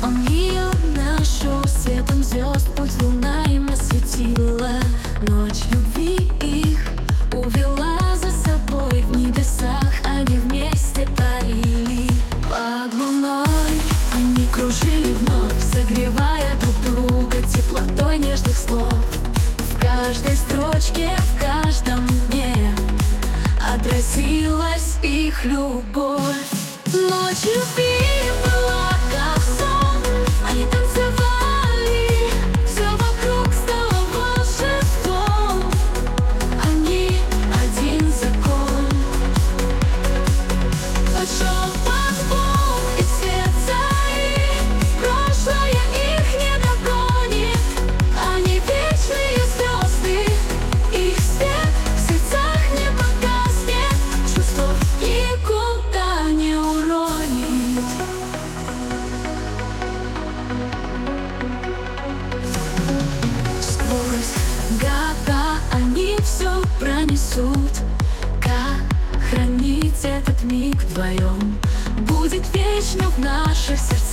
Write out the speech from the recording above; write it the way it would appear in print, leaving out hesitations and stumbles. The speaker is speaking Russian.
Он ее нашел светом звезд, путь луна им осветила. Ночь любви их увела за собой, в небесах они вместе парили. Под луной они кружили вновь, согревая друг друга теплотой нежных слов. В каждой строчке, в каждом дне отразилась их любовь. Ночь любви была как сон, они танцевали, все вокруг стало волшебством. Они один закон. Пошел подбор из сердца их, прошлое их не догонит. Они вечные звезды, их свет в сердцах не погаснет, чувство никуда не уронит. Сквозь года они все пронесут. Как хранить этот миг вдвоем будет вечно в наших сердцах.